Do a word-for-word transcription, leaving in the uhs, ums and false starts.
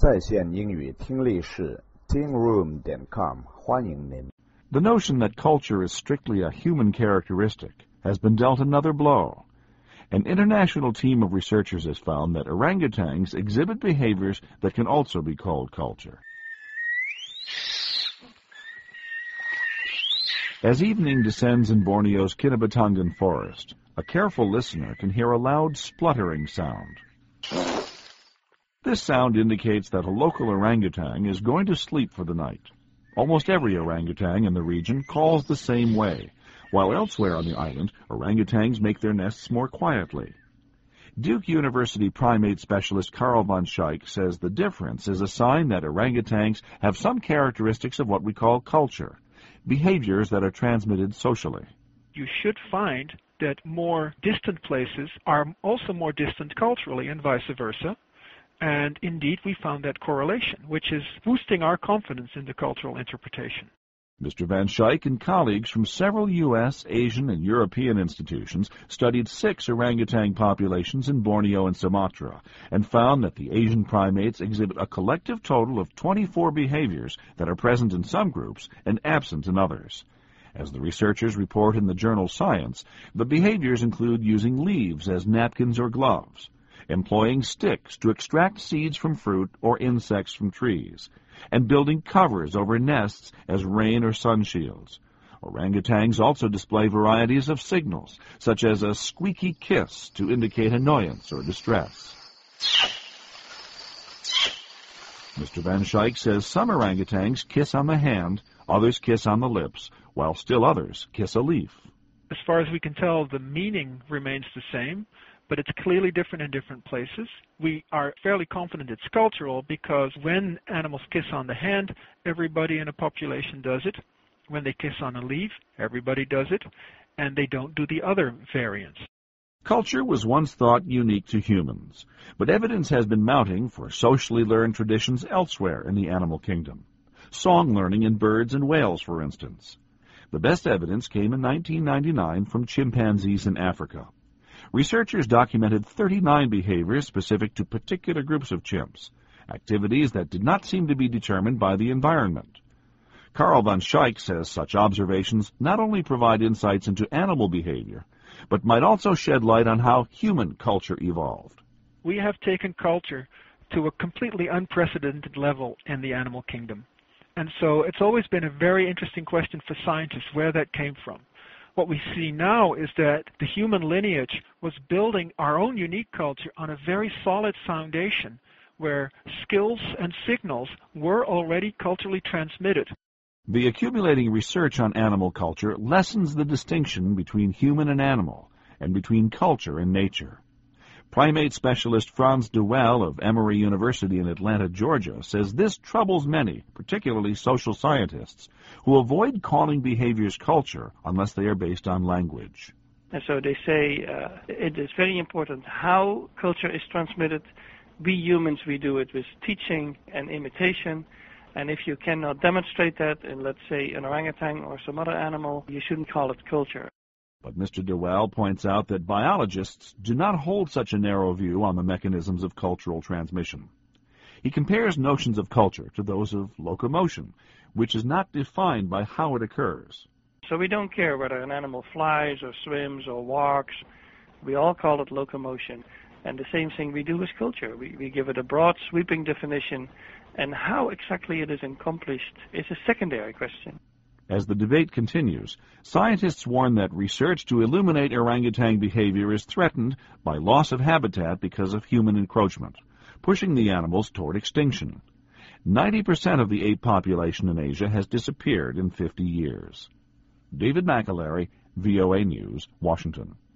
在线英语听力室 tingroom dot com 欢迎您。 The notion that culture is strictly a human characteristic has been dealt another blow. An international team of researchers has found that orangutans exhibit behaviors that can also be called culture. As evening descends in Borneo's Kinabatangan forest, a careful listener can hear a loud spluttering sound. This sound indicates that a local orangutan is going to sleep for the night. Almost every orangutan in the region calls the same way, while elsewhere on the island, orangutans make their nests more quietly. Duke University primate specialist Carl von Schaik says the difference is a sign that orangutans have some characteristics of what we call culture, behaviors that are transmitted socially. You should find that more distant places are also more distant culturally and vice versa. And indeed, we found that correlation, which is boosting our confidence in the cultural interpretation. Mister Van Schaik and colleagues from several U S, Asian, and European institutions studied six orangutan populations in Borneo and Sumatra and found that the Asian primates exhibit a collective total of twenty-four behaviors that are present in some groups and absent in others. As the researchers report in the journal Science, the behaviors include using leaves as napkins or gloves, employing sticks to extract seeds from fruit or insects from trees, and building covers over nests as rain or sun shields. Orangutans also display varieties of signals, such as a squeaky kiss to indicate annoyance or distress. Mister Van Schaik says some orangutans kiss on the hand, others kiss on the lips, while still others kiss a leaf. As far as we can tell, the meaning remains the same, but it's clearly different in different places. We are fairly confident it's cultural because when animals kiss on the hand, everybody in a population does it. When they kiss on a leaf, everybody does it, and they don't do the other variants. Culture was once thought unique to humans, but evidence has been mounting for socially learned traditions elsewhere in the animal kingdom. Song learning in birds and whales, for instance. The best evidence came in nineteen ninety-nine from chimpanzees in Africa. Researchers documented thirty-nine behaviors specific to particular groups of chimps, activities that did not seem to be determined by the environment. Carl von Schaik says such observations not only provide insights into animal behavior, but might also shed light on how human culture evolved. We have taken culture to a completely unprecedented level in the animal kingdom. And so it's always been a very interesting question for scientists where that came from. What we see now is that the human lineage was building our own unique culture on a very solid foundation where skills and signals were already culturally transmitted. The accumulating research on animal culture lessens the distinction between human and animal, and between culture and nature. Primate specialist Frans de Waal of Emory University in Atlanta, Georgia, says this troubles many, particularly social scientists, who avoid calling behaviors culture unless they are based on language. And so they say uh, it is very important how culture is transmitted. We humans, we do it with teaching and imitation. And if you cannot demonstrate that in, let's say, an orangutan or some other animal, you shouldn't call it culture. But Mister de Waal points out that biologists do not hold such a narrow view on the mechanisms of cultural transmission. He compares notions of culture to those of locomotion, which is not defined by how it occurs. So we don't care whether an animal flies or swims or walks. We all call it locomotion. And the same thing we do with culture. We, we give it a broad, sweeping definition, and how exactly it is accomplished is a secondary question. As the debate continues, scientists warn that research to illuminate orangutan behavior is threatened by loss of habitat because of human encroachment, pushing the animals toward extinction. ninety percent of the ape population in Asia has disappeared in fifty years. David McAlery, V O A News, Washington.